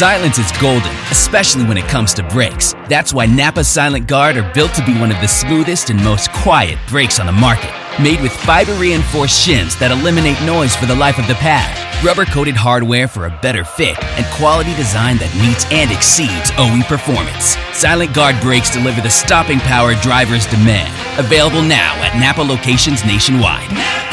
Silence is golden, especially when it comes to brakes. That's why Napa Silent Guard are built to be one of the smoothest and most quiet brakes on the market. Made with fiber-reinforced shims that eliminate noise for the life of the pad, rubber-coated hardware for a better fit, and quality design that meets and exceeds OE performance. Silent Guard brakes deliver the stopping power drivers demand. Available now at Napa locations nationwide.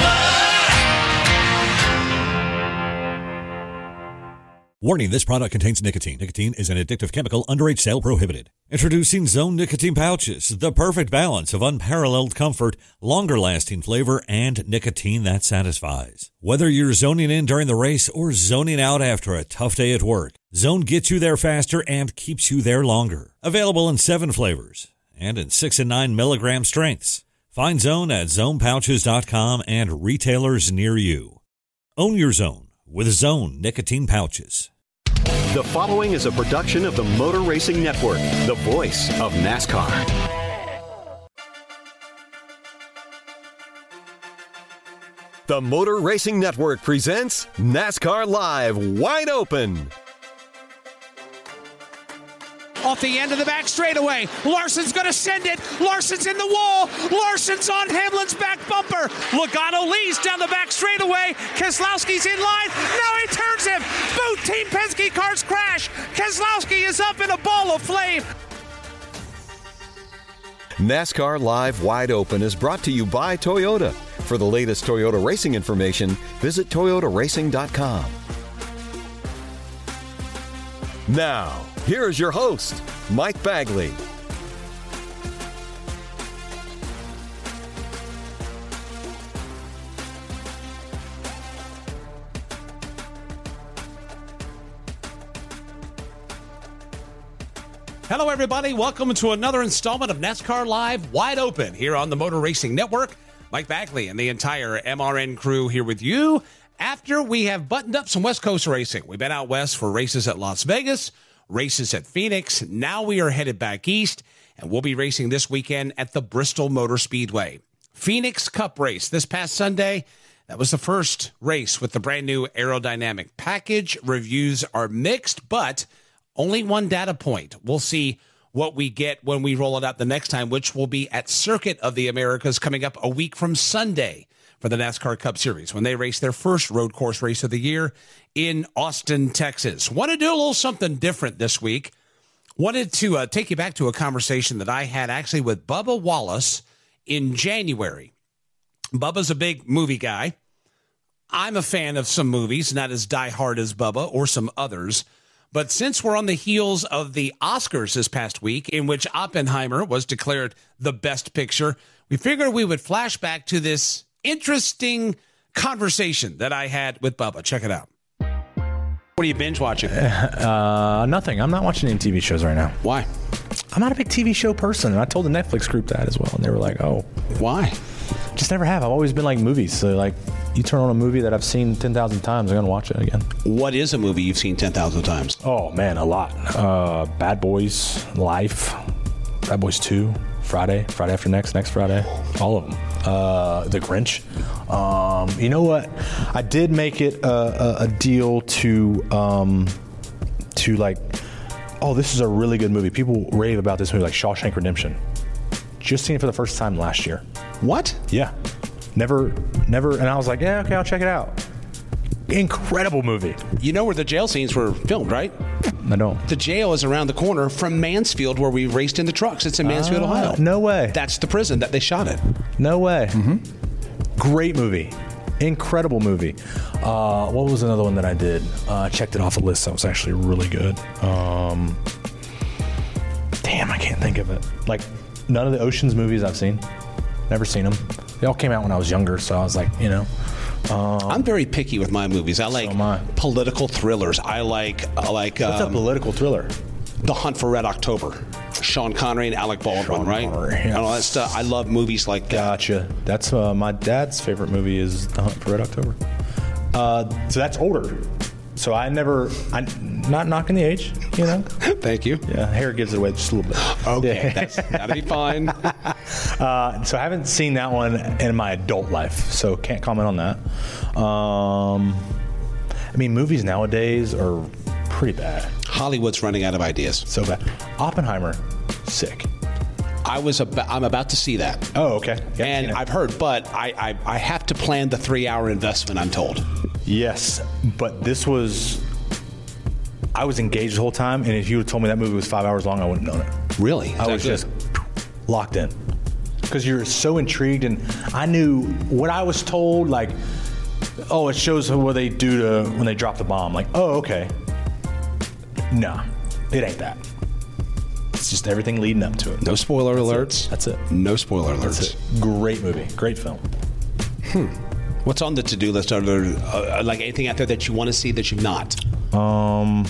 Warning, this product contains nicotine. Nicotine is an addictive chemical. Underage sale prohibited. Introducing Zone Nicotine Pouches, the perfect balance of unparalleled comfort, longer-lasting flavor, and nicotine that satisfies. Whether you're zoning in during the race or zoning out after a tough day at work, Zone gets you there faster and keeps you there longer. Available in 7 flavors and in 6 and 9 milligram strengths. Find Zone at zonepouches.com and retailers near you. Own your Zone with Zone Nicotine Pouches. The following is a production of the Motor Racing Network, the voice of NASCAR. The Motor Racing Network presents NASCAR Live Wide Open. Off the end of the back straightaway. Larson's going to send it. Larson's in the wall. Larson's on Hamlin's back bumper. Logano leads down the back straightaway. Keselowski's in line. Now he turns him. Both Team Penske cars crash. Keselowski is up in a ball of flame. NASCAR Live Wide Open is brought to you by Toyota. For the latest Toyota racing information, visit toyotaracing.com. Now, here is your host, Mike Bagley. Hello, everybody. Welcome to another installment of NASCAR Live Wide Open here on the Motor Racing Network. Mike Bagley and the entire MRN crew here with you after we have buttoned up some West Coast racing. We've been out west for races at Las Vegas, races at Phoenix. Now we are headed back east, and we'll be racing this weekend at the Bristol Motor Speedway. Phoenix Cup race this past Sunday. That was the first race with the brand new aerodynamic package. Reviews are mixed, but only one data point. We'll see what we get when we roll it out the next time, which will be at Circuit of the Americas coming up a week from Sunday for the NASCAR Cup Series when they race their first road course race of the year in Austin, Texas. Want to do a little something different this week. Wanted to take you back to a conversation that I had actually with Bubba Wallace in January. Bubba's a big movie guy. I'm a fan of some movies, not as diehard as Bubba or some others. But since we're on the heels of the Oscars this past week, in which Oppenheimer was declared the best picture, we figured we would flash back to this interesting conversation that I had with Bubba. Check it out. What are you binge watching? Nothing. I'm not watching any TV shows right now. Why? I'm not a big TV show person, and I told the Netflix group that as well, and they were like, oh. Why? Just never have. I've always been like movies. So, like, you turn on a movie that I've seen 10,000 times, I'm going to watch it again. What is a movie you've seen 10,000 times? Oh, man, a lot. Bad Boys, Life, Bad Boys 2, Friday After Next Friday, all of them. The Grinch. You know what? I did make it a deal to like, oh, this is a really good movie. People rave about this movie, like Shawshank Redemption. Just seen it for the first time last year. What? Yeah. Never. And I was like, yeah, okay, I'll check it out. Incredible movie. You know where the jail scenes were filmed, right? I don't. The jail is around the corner from Mansfield, where we raced in the trucks. It's in Mansfield, Ohio. No way. That's the prison that they shot at. No way. Mm-hmm. Great movie. Incredible movie. What was another one that I did? Checked it off a list that was actually really good. Damn, I can't think of it. Like, none of the Ocean's movies I've seen. Never seen them. They all came out when I was younger, so I was like, you know. I'm very picky with my movies. I like political thrillers. I like. What's a political thriller? The Hunt for Red October. Sean Connery and Alec Baldwin, right? Connery, yes. And all that stuff. I love movies like that. Gotcha. That's my dad's favorite movie is The Hunt for Red October. So that's older. So I'm not knocking the age, you know. Thank you. Yeah, hair gives it away just a little bit. Okay, that'll be fine. So I haven't seen that one in my adult life, so can't comment on that. I mean, movies nowadays are pretty bad. Hollywood's running out of ideas. So bad. Oppenheimer, sick. I'm about to see that. Oh, okay. Yeah, and I've heard, but I have to plan the 3-hour investment, I'm told. Yes, but I was engaged the whole time, and if you had told me that movie was 5 hours long, I wouldn't have known it. Really? I was just locked in. Because you're so intrigued, and I knew what I was told, like, oh, it shows what they do when they drop the bomb. Like, oh, okay. Nah, it ain't that. It's just everything leading up to it. No spoiler alerts. That's it. No spoiler alerts. That's it. Great movie. Great film. What's on the to-do list? Are there like anything out there that you want to see that you've not? No,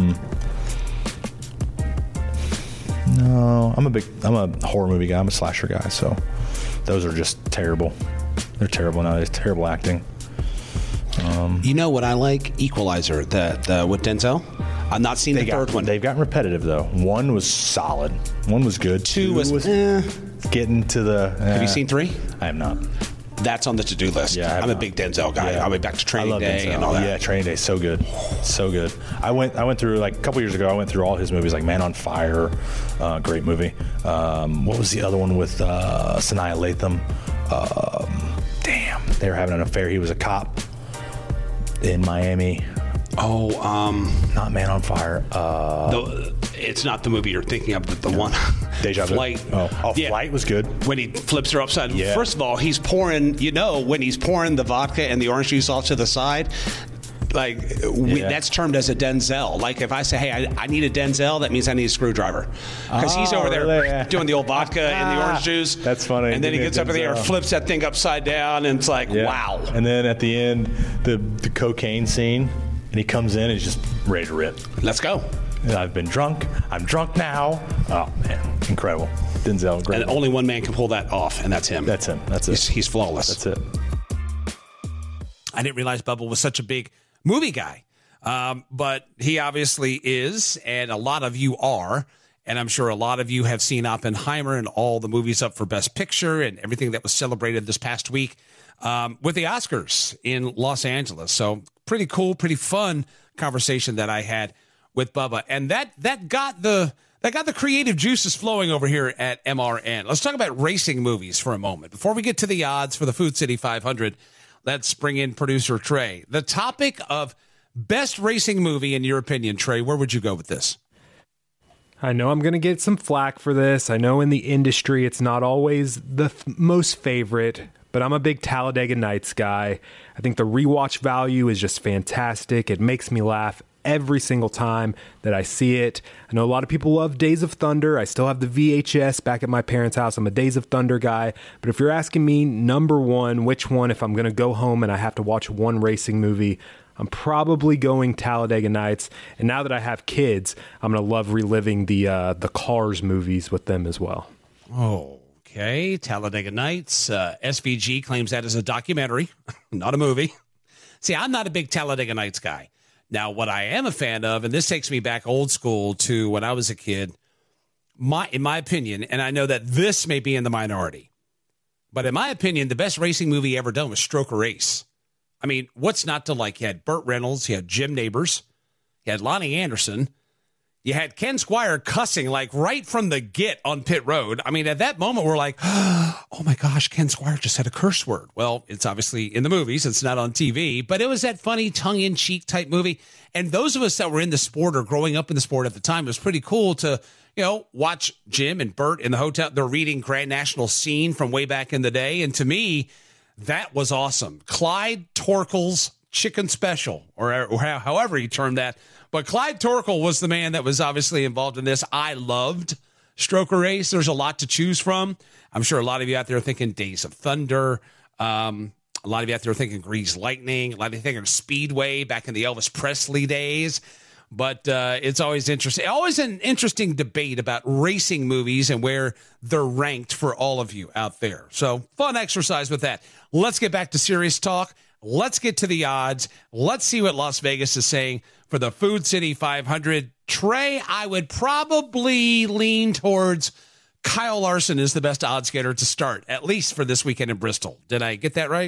I'm a horror movie guy. I'm a slasher guy, so those are just terrible. They're terrible nowadays. Terrible acting. You know what I like? Equalizer, that with Denzel. I've not seen the third one. They've gotten repetitive though. One was solid. One was good. Two was getting to the. Have you seen 3? I have not. That's on the to-do list. Yeah, I'm a big Denzel guy. Yeah. I went back to Training Day Denzel. and all that. Yeah, Training Day, so good, so good. I went through like a couple years ago. I went through all his movies, like Man on Fire, great movie. What was the other one with Sanaa Lathan? Damn, they were having an affair. He was a cop in Miami. Oh, not Man on Fire. It's not the movie you're thinking of, but the one. Deja Vu. Flight. Flight was good. When he flips her upside. Yeah. First of all, he's pouring. When he's pouring the vodka and the orange juice off to the side. Like that's termed as a Denzel. Like if I say, "Hey, I need a Denzel," that means I need a screwdriver because he's over there doing the old vodka and the orange juice. That's funny. And then he gets up in the air, flips that thing upside down, and it's like, wow. And then at the end, the cocaine scene, and he comes in and he's just ready to rip. Let's go. And I've been drunk. I'm drunk now. Oh man, incredible. Denzel, great. And only one man can pull that off, and that's him. That's him. That's it. He's flawless. That's it. I didn't realize Bubba was such a big movie guy, but he obviously is, and a lot of you are, and I'm sure a lot of you have seen Oppenheimer and all the movies up for Best Picture and everything that was celebrated this past week with the Oscars in Los Angeles. So pretty cool, pretty fun conversation that I had with Bubba, and that got the creative juices flowing over here at MRN. Let's talk about racing movies for a moment before we get to the odds for the Food City 500. Let's bring in producer Trey. The topic of best racing movie, in your opinion, Trey, where would you go with this? I know I'm going to get some flack for this. I know in the industry it's not always the most favorite, but I'm a big Talladega Nights guy. I think the rewatch value is just fantastic. It makes me laugh every single time that I see it. I know a lot of people love Days of Thunder. I still have the VHS back at my parents' house. I'm a Days of Thunder guy. But if you're asking me, number one, which one, if I'm going to go home and I have to watch one racing movie, I'm probably going Talladega Nights. And now that I have kids, I'm going to love reliving the Cars movies with them as well. Okay, Talladega Nights. SVG claims that as a documentary, not a movie. See, I'm not a big Talladega Nights guy. Now, what I am a fan of, and this takes me back old school to when I was a kid, in my opinion, and I know that this may be in the minority, but in my opinion, the best racing movie ever done was Stroker Race. I mean, what's not to like? You had Burt Reynolds, you had Jim Nabors, you had Lonnie Anderson, you had Ken Squire cussing like right from the get on pit road. I mean, at that moment, we're like, oh my gosh, Ken Squire just said a curse word. Well, it's obviously in the movies. It's not on TV, but it was that funny tongue-in-cheek type movie. And those of us that were in the sport or growing up in the sport at the time, it was pretty cool to, watch Jim and Burt in the hotel. They're reading Grand National Scene from way back in the day. And to me, that was awesome. Clyde Torkel's Chicken Special, or however you termed that. But Clyde Torkel was the man that was obviously involved in this. I loved Stroker Race. There's a lot to choose from. I'm sure a lot of you out there are thinking Days of Thunder. A lot of you out there are thinking Grease Lightning. A lot of you thinking Speedway back in the Elvis Presley days. But it's always interesting. Always an interesting debate about racing movies and where they're ranked for all of you out there. So fun exercise with that. Let's get back to serious talk. Let's get to the odds. Let's see what Las Vegas is saying for the Food City 500. Trey, I would probably lean towards Kyle Larson is the best odds getter to start, at least for this weekend in Bristol. Did I get that right?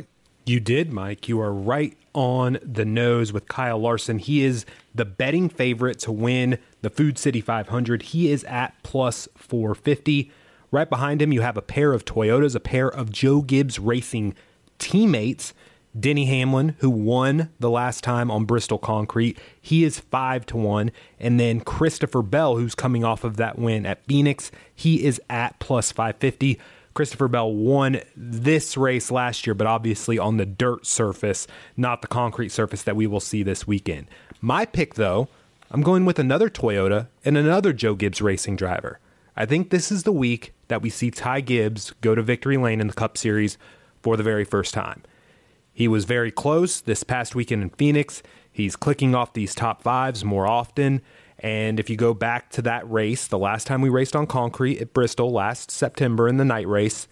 You did, Mike. You are right on the nose with Kyle Larson. He is the betting favorite to win the Food City 500. He is at plus 450. Right behind him, you have a pair of Toyotas, a pair of Joe Gibbs Racing teammates. Denny Hamlin, who won the last time on Bristol Concrete, he is 5-1. And then Christopher Bell, who's coming off of that win at Phoenix, he is at plus 550. Christopher Bell won this race last year, but obviously on the dirt surface, not the concrete surface that we will see this weekend. My pick, though, I'm going with another Toyota and another Joe Gibbs Racing driver. I think this is the week that we see Ty Gibbs go to victory lane in the Cup Series for the very first time. He was very close this past weekend in Phoenix. He's clicking off these top fives more often. And if you go back to that race, the last time we raced on concrete at Bristol last September in the night race,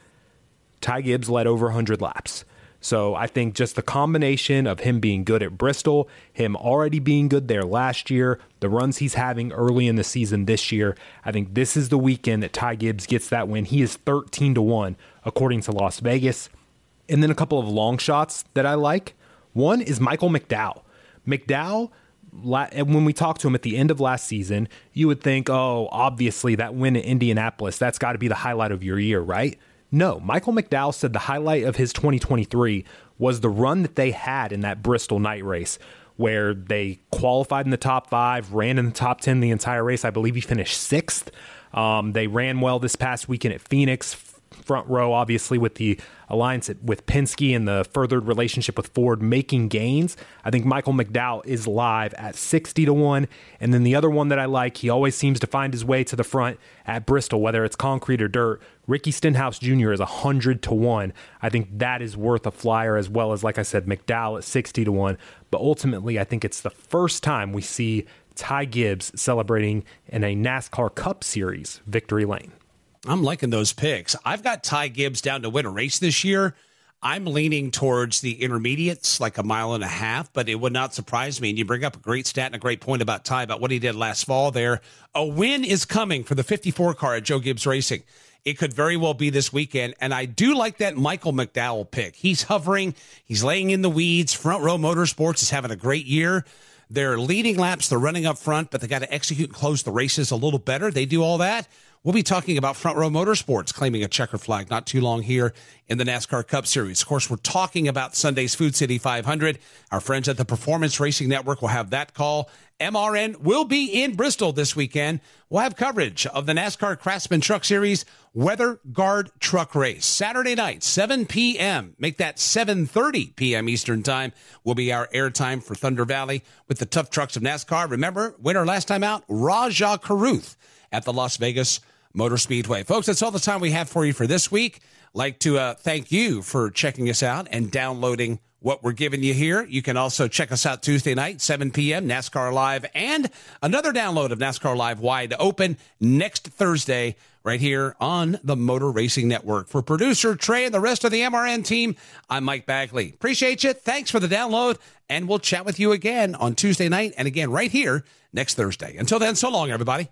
Ty Gibbs led over 100 laps. So I think just the combination of him being good at Bristol, him already being good there last year, the runs he's having early in the season this year, I think this is the weekend that Ty Gibbs gets that win. He is 13-1 according to Las Vegas. And then a couple of long shots that I like. One is Michael McDowell. McDowell, when we talked to him at the end of last season, you would think, oh, obviously that win at Indianapolis, that's got to be the highlight of your year, right? No, Michael McDowell said the highlight of his 2023 was the run that they had in that Bristol night race, where they qualified in the top 5, ran in the top 10 the entire race. I believe he finished 6th. They ran well this past weekend at Phoenix. Front row, obviously, with the alliance with Penske and the furthered relationship with Ford making gains. I think Michael McDowell is live at 60-1. And then the other one that I like, he always seems to find his way to the front at Bristol, whether it's concrete or dirt. Ricky Stenhouse Jr. is 100-1. I think that is worth a flyer, as well as, like I said, McDowell at 60-1. But ultimately, I think it's the first time we see Ty Gibbs celebrating in a NASCAR Cup Series victory lane. I'm liking those picks. I've got Ty Gibbs down to win a race this year. I'm leaning towards the intermediates, like 1.5 miles, but it would not surprise me. And you bring up a great stat and a great point about Ty, about what he did last fall there. A win is coming for the 54 car at Joe Gibbs Racing. It could very well be this weekend. And I do like that Michael McDowell pick. He's hovering. He's laying in the weeds. Front Row Motorsports is having a great year. They're leading laps. They're running up front, but they got to execute and close the races a little better. They do all that. We'll be talking about Front Row Motorsports claiming a checker flag not too long here in the NASCAR Cup Series. Of course, we're talking about Sunday's Food City 500. Our friends at the Performance Racing Network will have that call. MRN will be in Bristol this weekend. We'll have coverage of the NASCAR Craftsman Truck Series Weather Guard Truck Race. Saturday night, 7 p.m. Make that 7:30 p.m. Eastern Time will be our airtime for Thunder Valley with the tough trucks of NASCAR. Remember, winner last time out, Rajah Caruth at the Las Vegas Motor Speedway. Folks, that's all the time we have for you for this week. Like to thank you for checking us out and downloading what we're giving you here. You can also check us out Tuesday night, 7 p.m., NASCAR Live, and another download of NASCAR Live Wide Open next Thursday right here on the Motor Racing Network. For producer Trey and the rest of the MRN team, I'm Mike Bagley. Appreciate you. Thanks for the download, and we'll chat with you again on Tuesday night and again right here next Thursday. Until then, so long, everybody.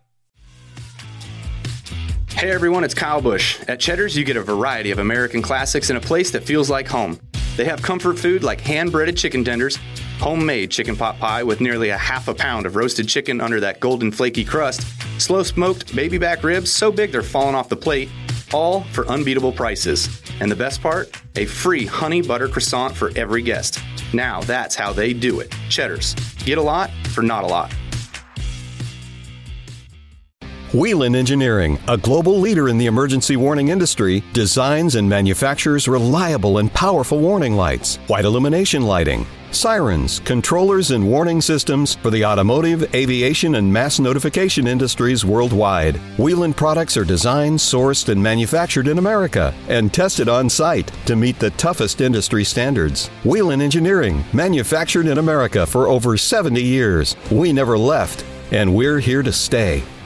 Hey everyone, it's Kyle Busch. At Cheddar's, you get a variety of American classics in a place that feels like home. They have comfort food like hand-breaded chicken tenders, homemade chicken pot pie with nearly a half a pound of roasted chicken under that golden flaky crust, slow-smoked baby back ribs so big they're falling off the plate, all for unbeatable prices. And the best part? A free honey butter croissant for every guest. Now that's how they do it. Cheddar's. Get a lot for not a lot. Whelen Engineering, a global leader in the emergency warning industry, designs and manufactures reliable and powerful warning lights, white illumination lighting, sirens, controllers, and warning systems for the automotive, aviation, and mass notification industries worldwide. Whelen products are designed, sourced, and manufactured in America and tested on site to meet the toughest industry standards. Whelen Engineering, manufactured in America for over 70 years. We never left, and we're here to stay.